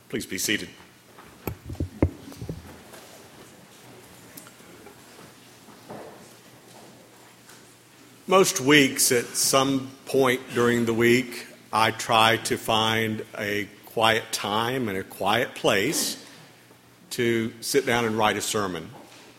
Please be seated. Most weeks, at some point during the week, I try to find a quiet time and a quiet place to sit down and write a sermon.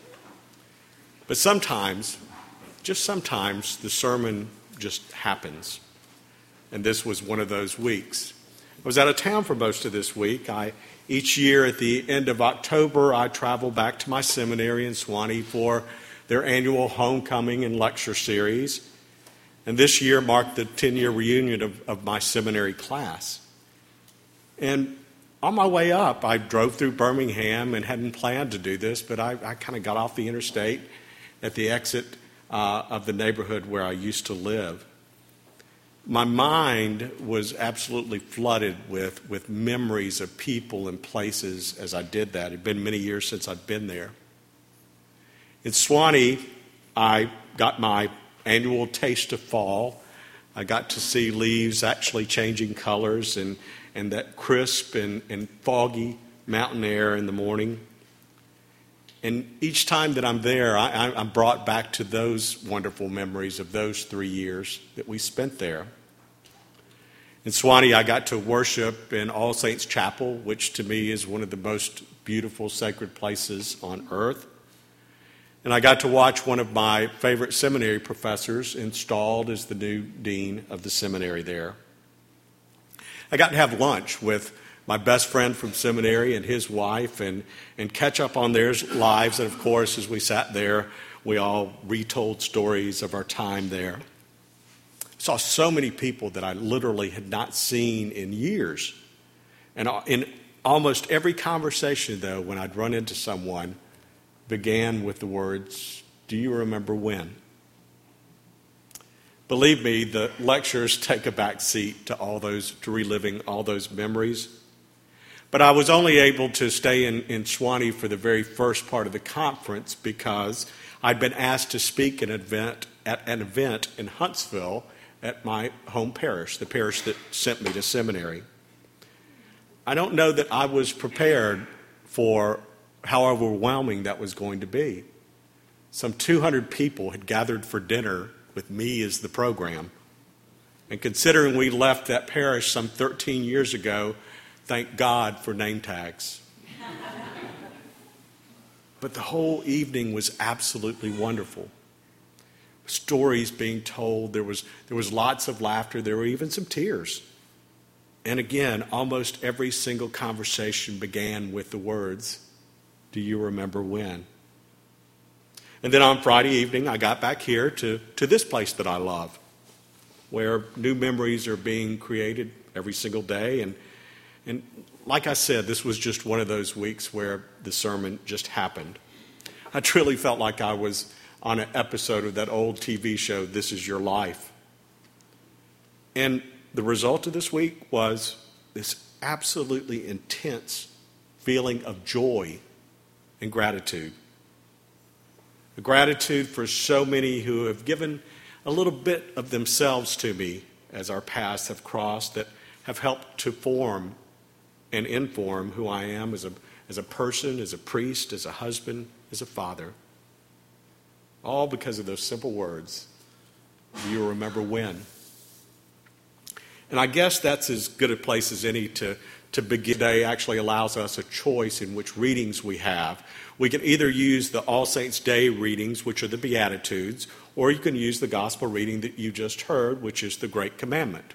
But sometimes, just sometimes, the sermon just happens. And this was one of those weeks. I was out of town for most of this week. Each year at the end of October, I travel back to my seminary in Sewanee for their annual homecoming and lecture series. And this year marked the 10-year reunion of my seminary class. And on my way up, I drove through Birmingham and hadn't planned to do this, but I kind of got off the interstate at the exit of the neighborhood where I used to live. My mind was absolutely flooded with memories of people and places as I did that. It had been many years since I'd been there. In Sewanee, I got my annual taste of fall. I got to see leaves actually changing colors and that crisp and foggy mountain air in the morning. And each time that I'm there, I'm brought back to those wonderful memories of those 3 years that we spent there. In Sewanee, I got to worship in All Saints Chapel, which to me is one of the most beautiful sacred places on earth. And I got to watch one of my favorite seminary professors installed as the new dean of the seminary there. I got to have lunch with my best friend from seminary and his wife and catch up on their lives. And of course, as we sat there, we all retold stories of our time there. I saw so many people that I literally had not seen in years. And in almost every conversation, though, when I'd run into someone, began with the words, "Do you remember when?" Believe me, the lectures take a back seat to reliving all those memories. But I was only able to stay in Sewanee for the very first part of the conference because I'd been asked to speak at an event in Huntsville at my home parish, the parish that sent me to seminary. I don't know that I was prepared for how overwhelming that was going to be. Some 200 people had gathered for dinner with me as the program. And considering we left that parish some 13 years ago, thank God for name tags. But the whole evening was absolutely wonderful. Stories being told, there was lots of laughter, there were even some tears. And again, almost every single conversation began with the words, "Do you remember when?" And then on Friday evening, I got back here to this place that I love, where new memories are being created every single day. And like I said, this was just one of those weeks where the sermon just happened. I truly felt like I was on an episode of that old TV show, This Is Your Life. And the result of this week was this absolutely intense feeling of joy and gratitude. A gratitude for so many who have given a little bit of themselves to me as our paths have crossed, that have helped to form and inform who I am as a person, as a priest, as a husband, as a father. All because of those simple words, "Do you remember when?" And I guess that's as good a place as any to begin. Today actually allows us a choice in which readings we have. We can either use the All Saints Day readings, which are the Beatitudes, or you can use the gospel reading that you just heard, which is the Great Commandment.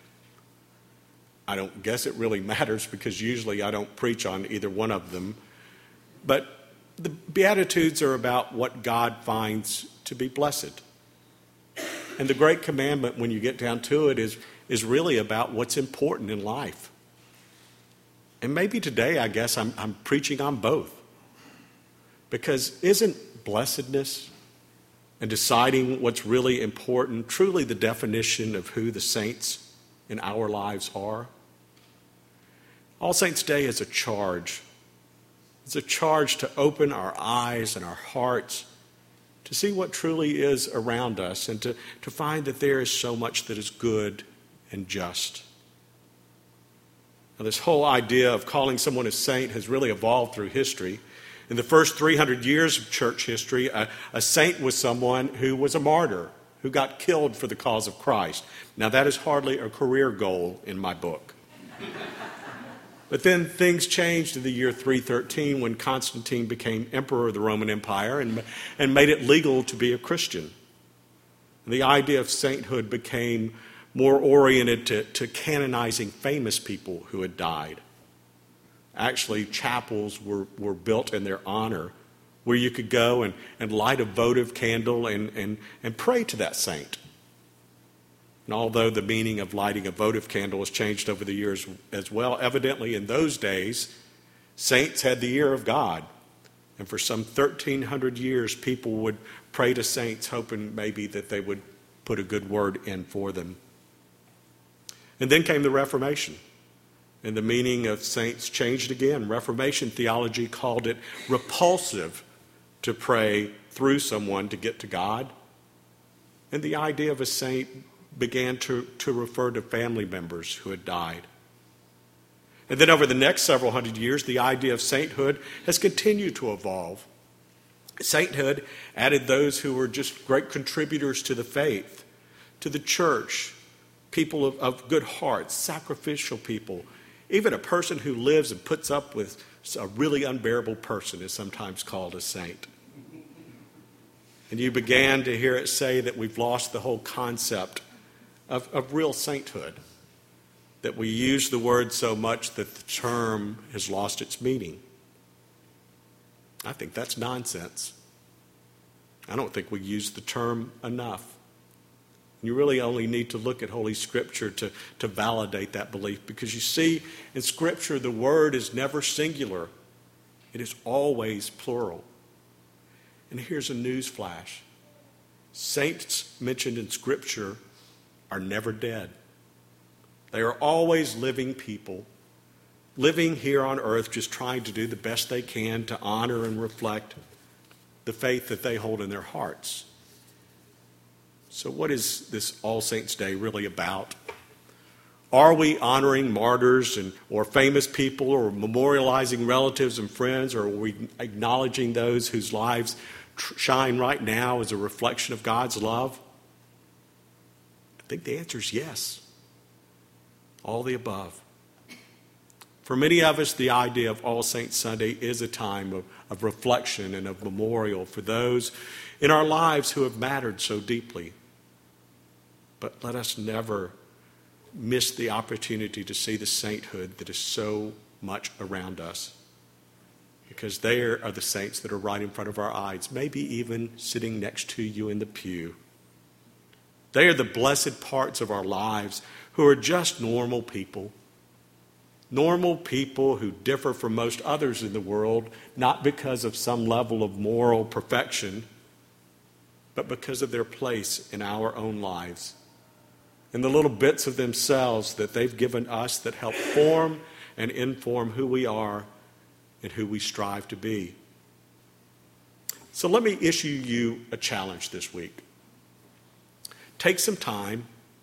I don't guess it really matters because usually I don't preach on either one of them. But the Beatitudes are about what God finds to be blessed. And the Great Commandment, when you get down to it, is really about what's important in life. And maybe today, I guess, I'm preaching on both. Because isn't blessedness and deciding what's really important truly the definition of who the saints in our lives are? All Saints Day is a charge. It's a charge to open our eyes and our hearts to see what truly is around us and to find that there is so much that is good and just. Now, this whole idea of calling someone a saint has really evolved through history. In the first 300 years of church history, a saint was someone who was a martyr, who got killed for the cause of Christ. Now, that is hardly a career goal in my book. But then things changed in the year 313 when Constantine became emperor of the Roman Empire and made it legal to be a Christian. And the idea of sainthood became more oriented to canonizing famous people who had died. Actually, chapels were built in their honor where you could go and light a votive candle and pray to that saint. And although the meaning of lighting a votive candle has changed over the years as well, evidently in those days, saints had the ear of God. And for some 1,300 years, people would pray to saints, hoping maybe that they would put a good word in for them. And then came the Reformation. And the meaning of saints changed again. Reformation theology called it repulsive to pray through someone to get to God. And the idea of a saint began to refer to family members who had died. And then over the next several hundred years, the idea of sainthood has continued to evolve. Sainthood added those who were just great contributors to the faith, to the church, people of good hearts, sacrificial people. Even a person who lives and puts up with a really unbearable person is sometimes called a saint. And you began to hear it say that we've lost the whole concept of real sainthood, that we use the word so much that the term has lost its meaning. I think that's nonsense. I don't think we use the term enough. You really only need to look at Holy Scripture to validate that belief, because you see, in Scripture, the word is never singular. It is always plural. And here's a news flash. Saints mentioned in Scripture are never dead. They are always living people, living here on earth, just trying to do the best they can to honor and reflect the faith that they hold in their hearts. So what is this All Saints' Day really about? Are we honoring martyrs or famous people, or memorializing relatives and friends, or are we acknowledging those whose lives shine right now as a reflection of God's love? I think the answer is yes. All the above. For many of us, the idea of All Saints Sunday is a time of reflection and of memorial for those in our lives who have mattered so deeply. But let us never miss the opportunity to see the sainthood that is so much around us. Because they are the saints that are right in front of our eyes, maybe even sitting next to you in the pew. They are the blessed parts of our lives who are just normal people. Normal people who differ from most others in the world, not because of some level of moral perfection, but because of their place in our own lives. And the little bits of themselves that they've given us that help form and inform who we are and who we strive to be. So let me issue you a challenge this week. Take some time.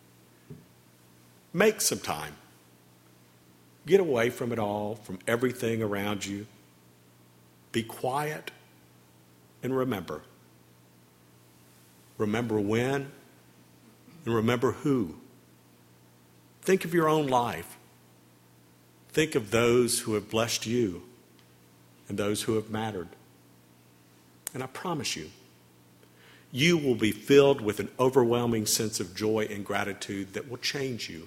Make some time. Get away from it all, from everything around you. Be quiet and remember. Remember when and remember who. Think of your own life. Think of those who have blessed you and those who have mattered. And I promise you, you will be filled with an overwhelming sense of joy and gratitude that will change you.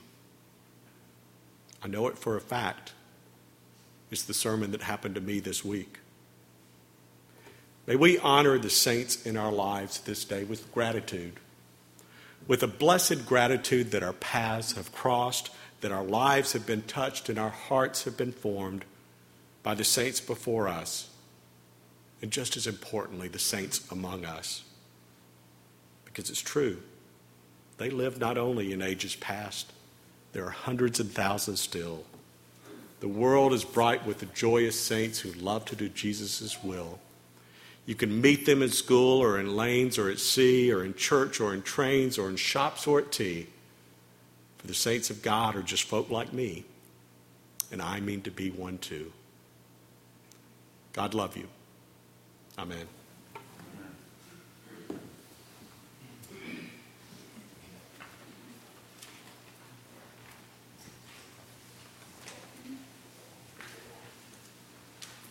I know it for a fact. It's the sermon that happened to me this week. May we honor the saints in our lives this day with gratitude, with a blessed gratitude that our paths have crossed, that our lives have been touched and our hearts have been formed by the saints before us, and just as importantly, the saints among us. Because it's true, they lived not only in ages past, there are hundreds and thousands still. The world is bright with the joyous saints who love to do Jesus' will. You can meet them in school or in lanes or at sea or in church or in trains or in shops or at tea. For the saints of God are just folk like me. and I mean to be one too. God love you. Amen.